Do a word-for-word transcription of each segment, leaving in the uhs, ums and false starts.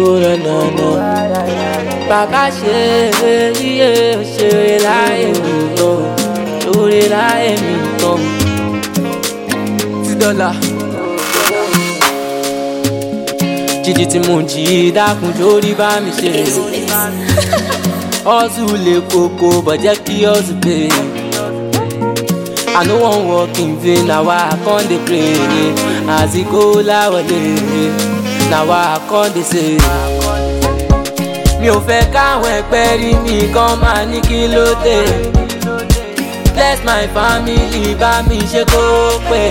na na na. Bàbá ṣe iye ṣeré láyé mi tán, ṣoré láyé mi tán. Ti dọ́là. Jíjí tí mo jí dákun jórí bá mi ṣe. Hustle lè koko bọ̀jẹ́ kí hustle pay. I no wan work in vain, na why I come dey pray. As e go láwọlé, na why I come dey say. Mi ò fẹ́ káwọn ẹgbẹ́ rí mi kán máa ní kí ló dé. Bless my family, bá mi ṣe kó pẹ́.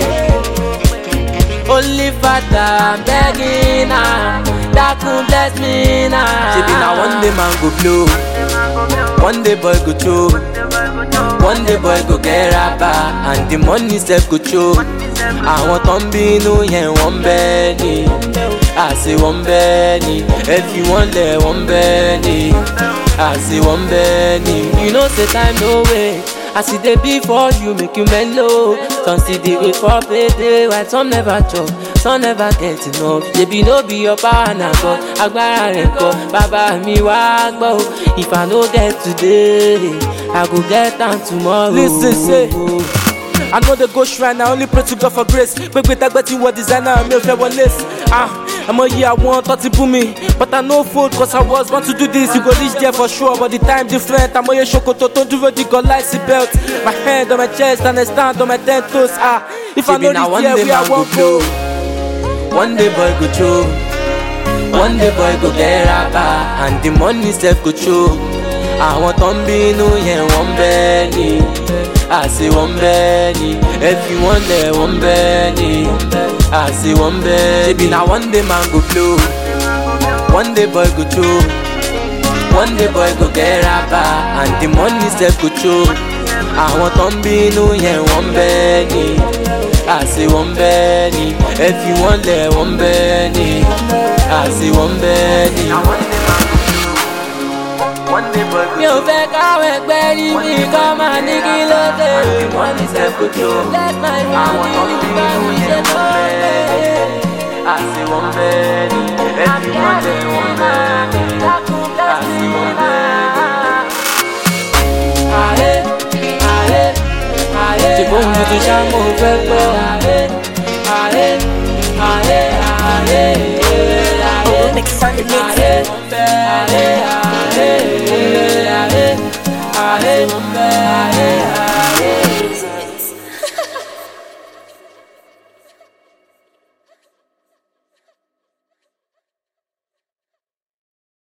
Only Father, I'm begging now. Dákun bless me now. Ṣebí na one day man go blow, one day boy go choke, one day boy go get rapper, and the money sef go choke. Àwọn tó ń bínú yẹn wọ́n bẹ́ẹ̀ ni, àṣé wọ́n bẹ́ẹ̀ ni, ẹ̀fí wọ́n lẹ̀ wọ́n bẹ́ẹ̀ ni, àṣé wọ́n bẹ́ẹ̀ ni. You know say time no wait. As e dey be for you, make you mellow. Some still dey wait for payday, while some never chop, some never get enough. Shebi no be your power na God, agbára rẹ̀ kọ́, bàbá mi wá gbọ́. If I no get today, I go get am tomorrow. Listen, say, I know the go shrine, I only pray to God for grace. Gbegbe tagbeti wọ designer, mi ò fẹ́ wọ lace. Ah, àmọ́ yìí àwọn tó ti bú mi, but I no fold cause I was born to do this. You go reach there for sure, but the time different. Àmọ́ yẹ ṣòkòtò tó dúró di God like seat belt. My hand on my chest and I stand on my ten toes. Ah, if I know this year, we are one go. One day boy go choke, one day boy go get rapper, and the money sef go choke. Àwọn tó ń bínú yẹn wọ́n bẹ́ẹ̀ ni, àṣé wọ́n bẹ́ẹ̀ ni, ẹ̀fí wọ́n lẹ̀ wọ́n bẹ́ẹ̀ ni, àṣé wọ́n bẹ́ẹ̀ ni. Ṣebí na one day man go blow, one day boy go choke, one day boy go get rapper, and the money sef go choke. Àwọn tó ń bínú yẹn wọ́n bẹ́ẹ̀ ni, àṣé wọ́n bẹ́ẹ̀ ni, ẹ̀fí wọ́n lẹ̀ wọ́n bẹ́ẹ̀ ni, àṣé wọ́n bẹ́ẹ̀ ni. Mi ò fẹ́ káwọn ẹgbẹ́ rí mi kán máa ní kí ló dé. Let my family bá mi ṣe tó bẹ́ẹ̀. Àṣé wọ́n bẹ́ẹ̀ ni, ẹ̀fí wọ́n lẹ̀ wọ́n bẹ́ẹ̀ ni, àṣé wọ́n bẹ́ẹ̀ ni. Ààrẹ ààrẹ ààrẹ ṣe bóun tuntun ṣá mo fẹ́ gbọ́. Ààrẹ ààrẹ ààrẹ ààrẹ ààrẹ ààrẹ ààrẹ.